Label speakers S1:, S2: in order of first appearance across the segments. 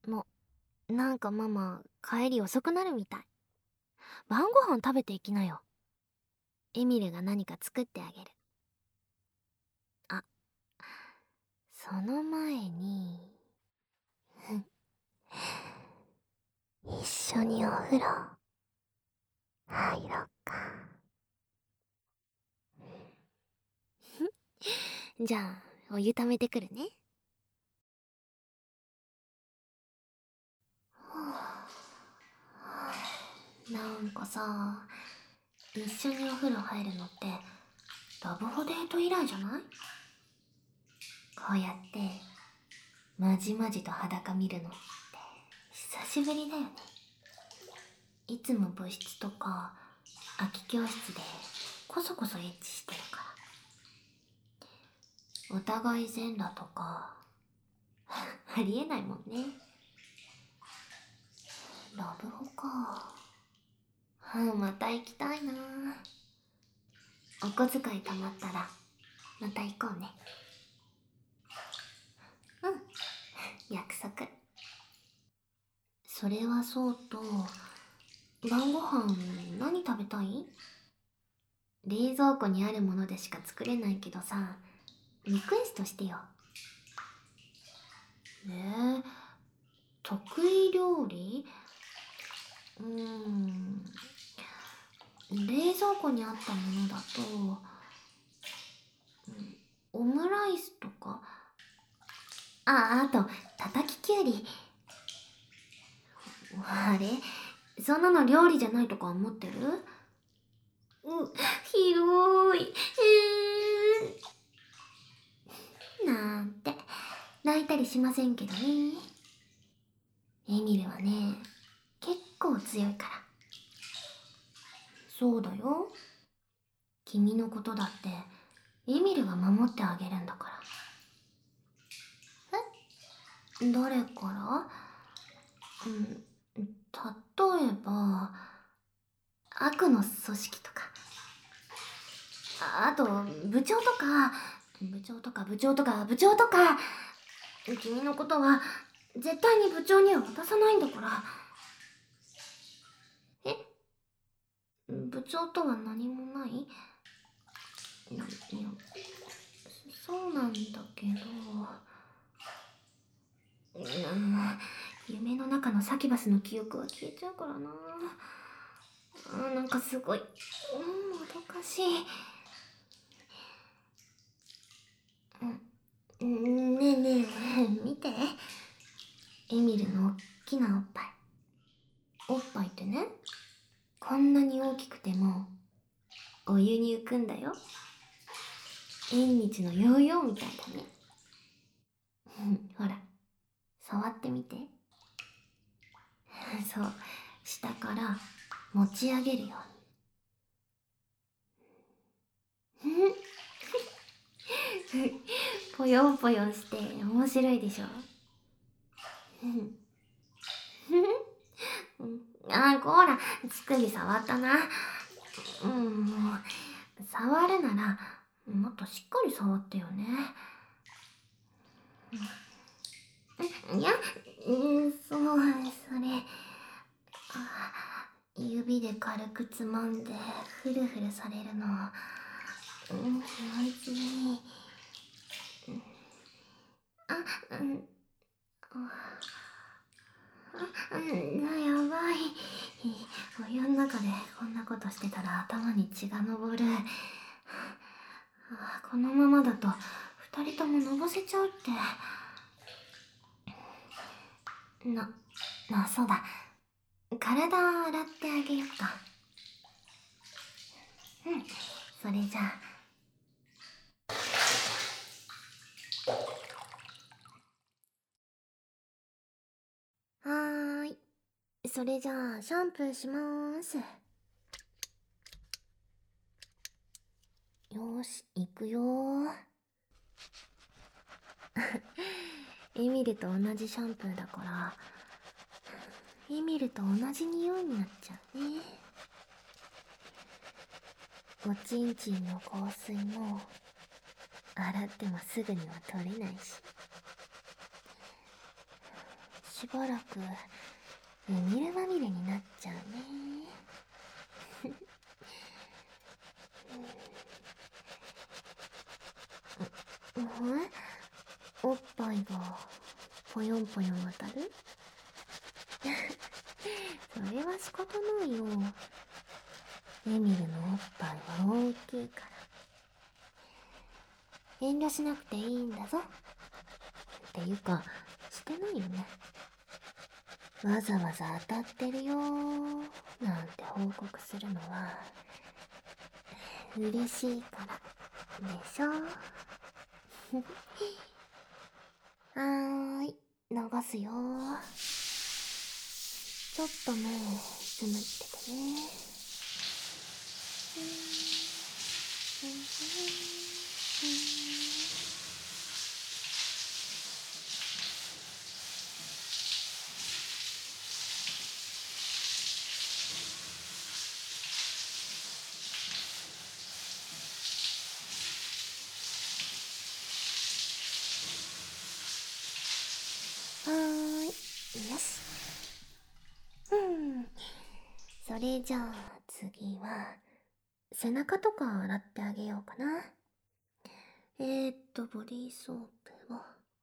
S1: もなんかママ、帰り遅くなるみたい。晩ご飯食べていきなよ。エミルが何か作ってあげる。あ、その前に、一緒にお風呂、入ろっか。じゃあ、お湯ためてくるね。なんかさ、一緒にお風呂入るのって、ラブホデート以来じゃない？こうやって、まじまじと裸見るのって、久しぶりだよね。いつも部室とか、空き教室で、こそこそエッチしてるから。お互い全裸とか、ありえないもんね。ラブホか。また行きたいな。お小遣い貯まったら、また行こうね。うん、約束。それはそうと、晩ご飯何食べたい？冷蔵庫にあるものでしか作れないけどさ、リクエストしてよ。え得意料理？冷蔵庫にあったものだと、オムライスとか。あと、叩ききゅうり。あれ、そんなの料理じゃないとか思ってる？広い。なんて、泣いたりしませんけどね。エミルはね、結構強いから。そうだよ。君のことだって、エミルが守ってあげるんだから。誰から？例えば、悪の組織とか。あと、部長とか、部長とか部長とか部長とか。君のことは、絶対に部長には渡さないんだから。え？部長とは何もない？いや、そうなんだけど。夢の中のサキュバスの記憶は消えちゃうからな。なんかすごい、もどかしい。ねえねえ、見て。エミルのおっきなおっぱい。おっぱいってね、こんなに大きくても、お湯に浮くんだよ。縁日のヨーヨーみたいだね。ほら、触ってみて。そう、下から持ち上げるように。ぽよんぽよんして面白いでしょ。こら、乳首触ったな。もう、触るなら、もっとしっかり触ってよね。いや、それ、指で軽くつまんで、フルフルされるの。気持ちいい。あ、うん、やばい。お湯の中でこんなことしてたら頭に血が上る。このままだと二人とものぼせちゃうって。そうだ。体洗ってあげよっか。それじゃあ。はーい。それじゃあ、シャンプーしまーす。よーし、行くよー。エミルと同じシャンプーだから、エミルと同じ匂いになっちゃうね。おちんちんの香水も、洗ってもすぐには取れないし。 しばらくエミルまみれになっちゃうね。おっぱいがぽよんぽよん当たる？それは仕方ないよ。エミルのおっぱいは大きいから。遠慮しなくていいんだぞ。っていうか、してないよね。わざわざ当たってるよーなんて報告するのは嬉しいからでしょ。はーい、流すよ。ちょっと目つむっててね。はーい、よし。それじゃあ次は背中とか洗ってあげようかな。ボディーソープを、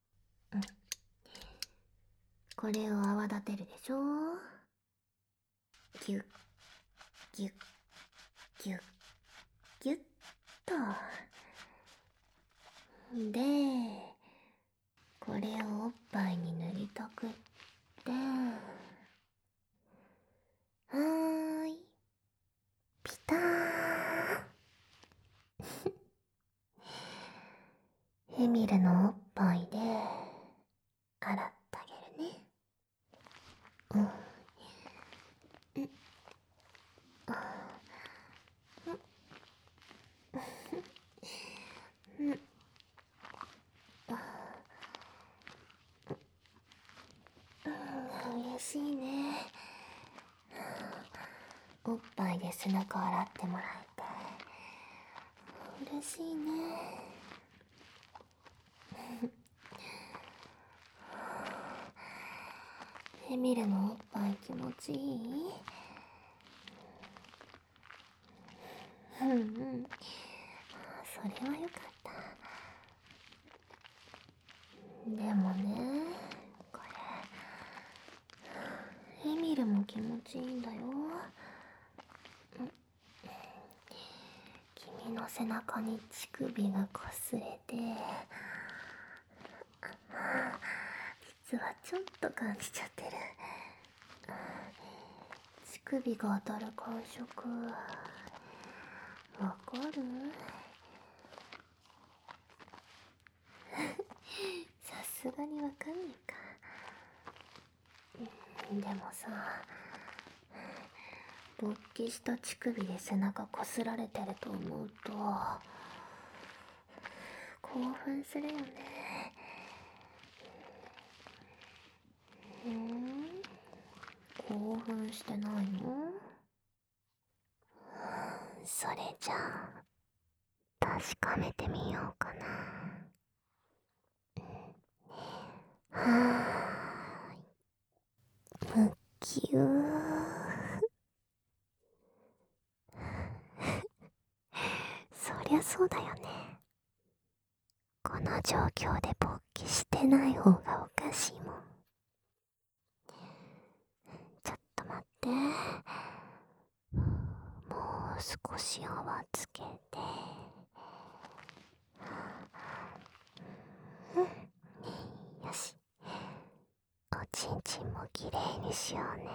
S1: これを泡立てるでしょ。ギュッギュッギュッギュッと。で、これをおっぱいに塗りたくって、はーい、ピターン。エミルのおっぱいで洗ってあげるね。嬉しいね。おっぱいで背中洗ってもらえて嬉しいね。エミルのおっぱい気持ちいい？それはよかった。でもね、これエミルも気持ちいいんだよ。君の背中に乳首がこすれて、実はちょっと感じちゃってる。乳首が当たる感触わかる？さすがにわかんないか。でもさ、勃起した乳首で背中こすられてると思うと興奮するよね。興奮してないの？それじゃあ確かめてみようかな。はーい、むきゅー。そりゃそうだよね。この状況で勃起してない方がおかしいもん。ちょっと待って。もう少し泡つけて。よし。おちんちんもきれいにしようね。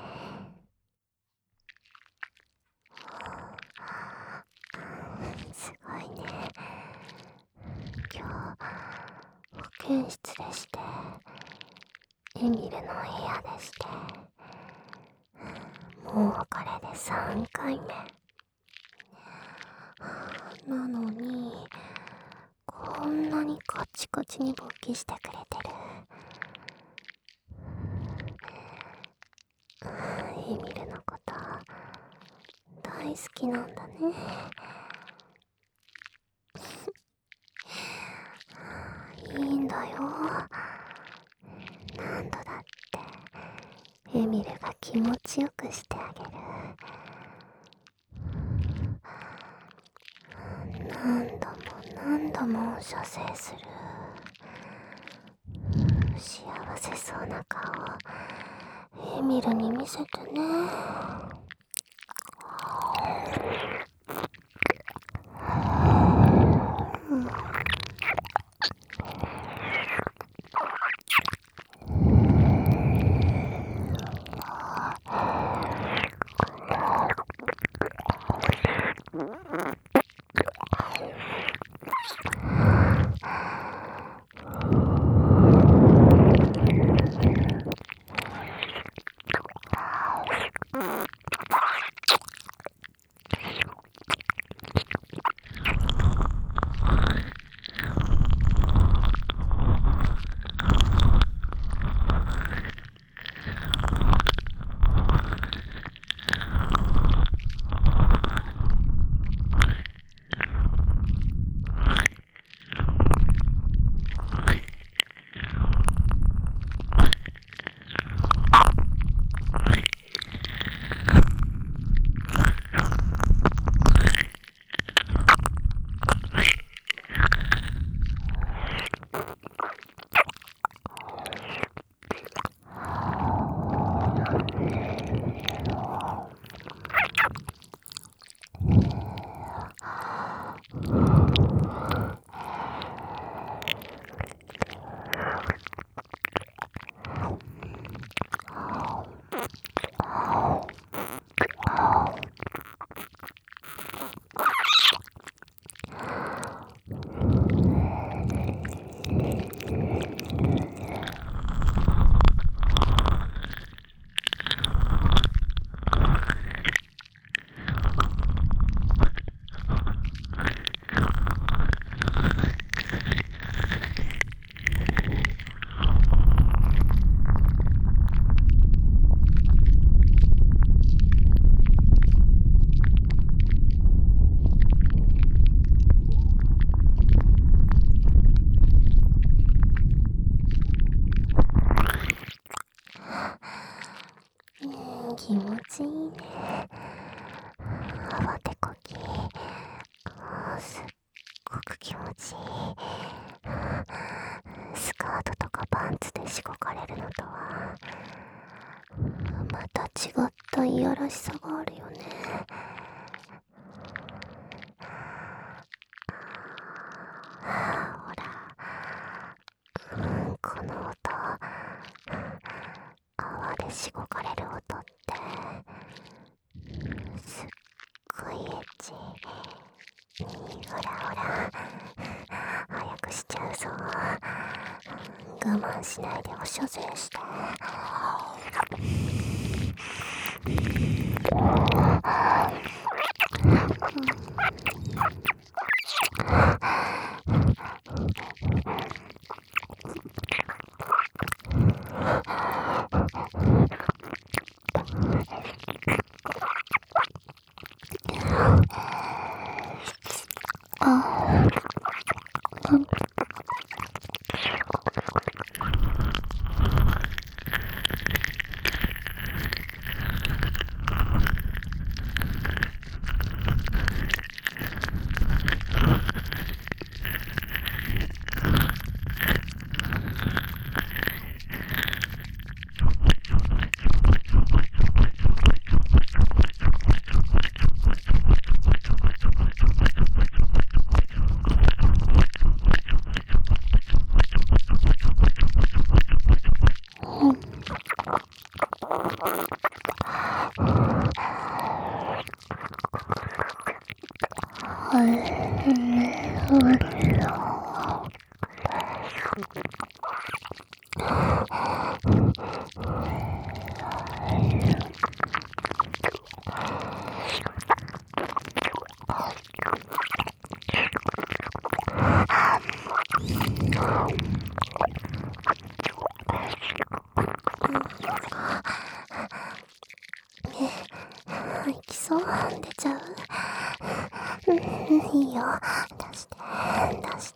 S1: すごいね。今日保健室でして、エミルの部屋でして、もうこれで3回目。なのにこんなにカチカチに勃起してくれてる。エミルのこと大好きなんだね。いいんだよ。何度だってエミルが気持ちよくしてあげる。何度も何度も射精する。幸せそうな顔をエミルに見せてね。気持ちいいね。慌てこき。すっごく気持ちいい。スカートとかパンツでしごかれるのとはまた違ったいやらしさがあるよね。ほら、この音、泡でしごかれる音ってすっごいエッチ。ほらほら、早くしちゃうぞ。我慢しないでお射精して。息そう出ちゃう。いいよ、出して出して。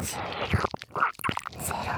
S1: し。ゼロ。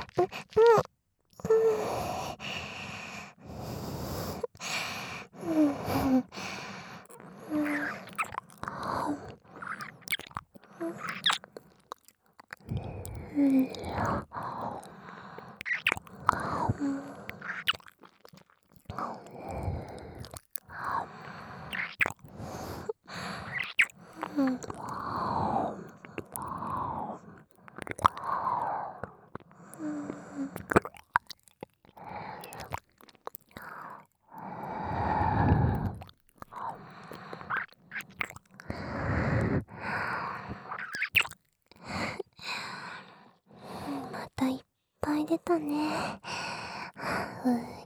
S1: またいっぱい出たね。